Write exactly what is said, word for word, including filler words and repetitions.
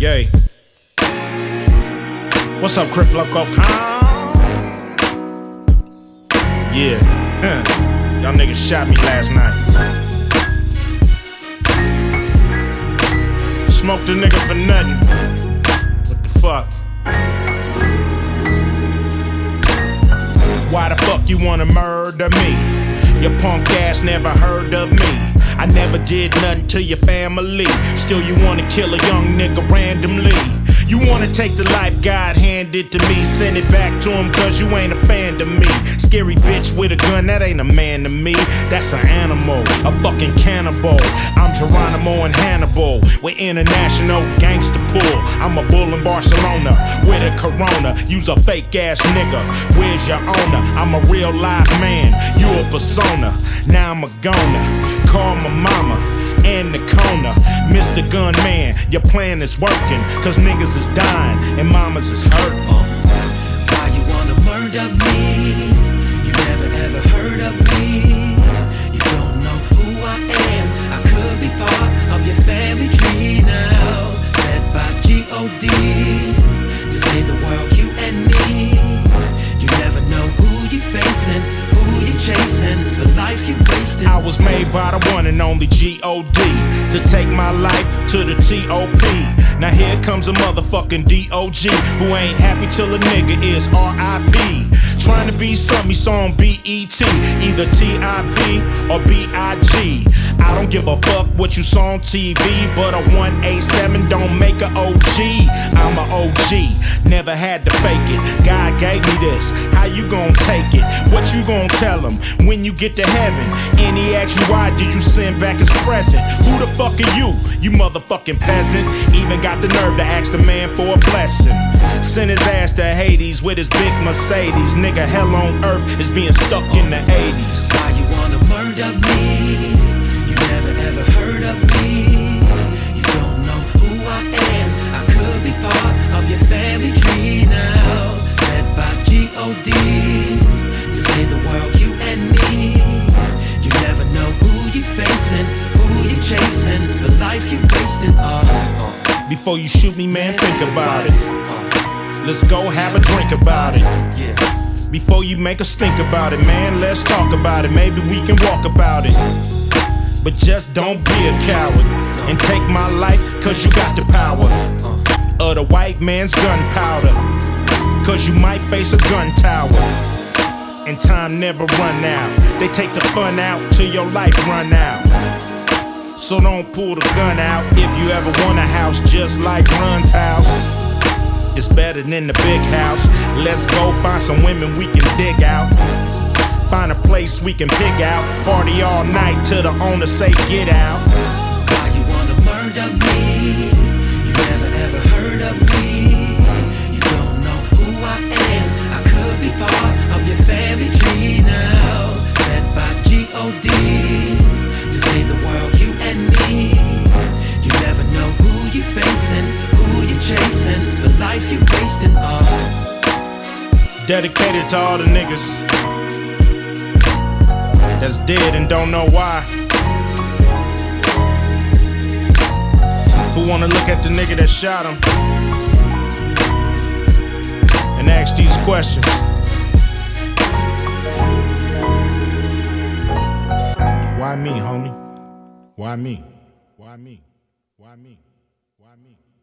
Yay. What's up, Crip Loco? Yeah. Huh. Y'all niggas shot me last night. Smoked a nigga for nothing. What the fuck? Why the fuck you wanna murder me? Your punk ass never heard of me. I never did nothing to your family. Still you wanna kill a young nigga randomly. You wanna take the life God handed to me. Send it back to him cause you ain't a fan to me. Scary bitch with a gun, that ain't a man to me. That's an animal, a fucking cannibal. I'm Geronimo and Hannibal. We're international gangster pool. I'm a bull in Barcelona with a Corona. You's a fake ass nigga. Where's your owner? I'm a real live man. You a persona. Now I'm a goner. Call my mama and the corner. Mister Gunman, your plan is working. Cause niggas is dying and mamas is hurting. Why you wanna murder me? You never ever heard of me. You don't know who I am. I could be part of your family tree now. Said by G O D to save the world, you and me. You never know who you facing, who you chasing, the life you wasting. I was made by the one and only G O D to take my life to the T O P. Now here comes a motherfucking D O G who ain't happy till a nigga is R I P. Trying to be something he saw on B E T, either T I P or B I G. I don't give a fuck what you saw on T V, but a one eighty-seven don't make a O G. I'm a O G, never had to fake it. God gave me this, how you gon' take it? What you gon' tell him when you get to heaven? And he asks you why did you send back his present? Who the fuck are you, you motherfucking peasant? Even got the nerve to ask the man for a blessing. Send his ass to Hades with his big Mercedes. Nigga, hell on earth is being stuck in the eighties. Why you wanna murder me? You never ever heard of me. You don't know who I am. I could be part of your family tree now. Said by G O D to save the world, you and me. You never know who you facing, who you chasing, the life you wasting. Uh, uh. Before you shoot me, man, think about it. Let's go have a drink about it. Before you make a stink about it, man, let's talk about it. Maybe we can walk about it. But just don't be a coward and take my life, cause you got the power of the white man's gunpowder. Cause you might face a gun tower, and time never run out. They take the fun out till your life run out. So don't pull the gun out if you ever want a house just like Run's house. It's better than the big house. Let's go find some women we can dig out. Find a place we can pig out. Party all night till the owner say get out. Why you wanna murder me? You never ever heard of me. You don't know who I am. I could be part of your family tree now. Said by G O D to save the world, you and me. You never know who you facing, who you chasing, the life you wasting. Uh. Dedicated to all the niggas that's dead and don't know why. Who wanna look at the nigga that shot him and ask these questions? Why me, homie? Why me? Why me? Why me? Why me?